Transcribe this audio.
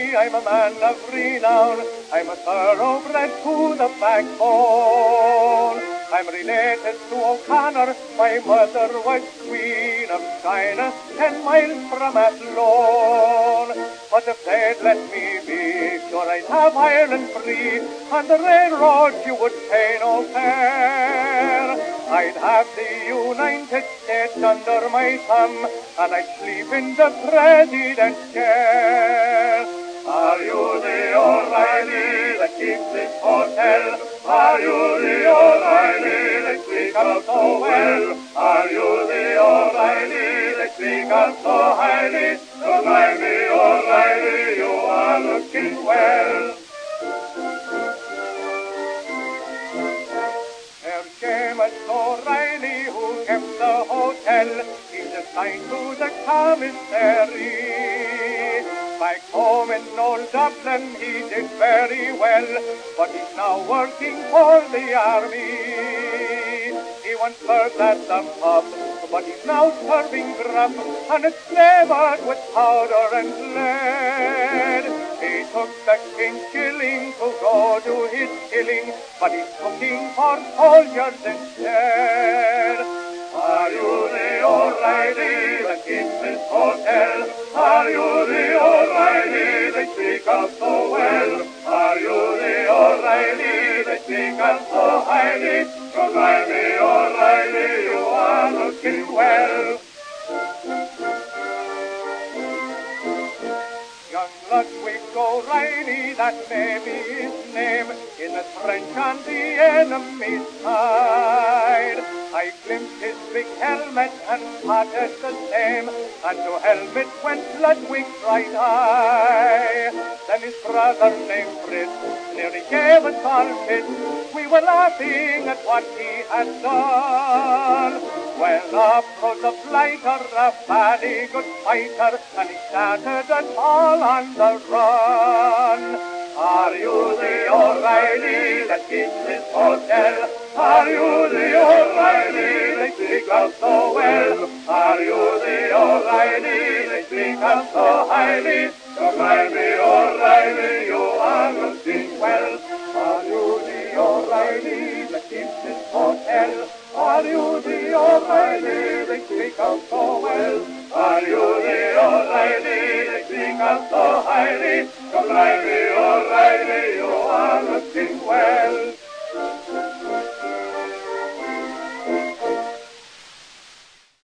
O'Reilly, I'm a man of renown. I'm a thoroughbred to the backbone. I'm related to O'Connor, my mother was Queen of China, 10 miles from Athlone. But if they'd let me be, sure I'd have Ireland free. On the railroad you would pay no fare. I'd have the United States under my thumb, and I'd sleep in the president's chair. Are you the O'Reilly that keeps this hotel? Are you the O'Reilly that speaks out so well? Are you the O'Reilly that speaks out so highly? So blimey, O'Reilly, you are looking well. There's Seamus O'Reilly who kept the hotel. He's assigned to the commissary. Back home in old Dublin he did very well, but he's now working for the army. He once served at the pub, but he's now serving grub, and it's flavored with powder and lead. He took the king's shilling to go do his killing, but he's cooking for soldiers instead. Are you the O'Reilly that keeps this hotel? Are you the O'Reilly that speaks out so well? Are you the O'Reilly that speaks out so highly? So blimey, O'Reilly, you are looking well. Young Ludwig O'Reilly, that may be his name, in the trench on the enemy's side. I glimpsed his big helmet and spotted the same, and to helmet went Ludwig's right eye. Then his brother named Fritz nearly gave us all fits. We were laughing at what he had done. Well, up rose a blighter, a very good fighter, and he started us all on the run. Are you the O'Reilly that keeps this hotel? Are you the O'Reilly that speaks out so well? Are you the O'Reilly that speaks out so highly? So blimey, O'Reilly, you are looking well. Are you the O'Reilly that keeps this hotel? Are you the O'Reilly that speaks out so well? Are you the O'Reilly that speaks out so highly? So blimey, O'Reilly, you are looking well.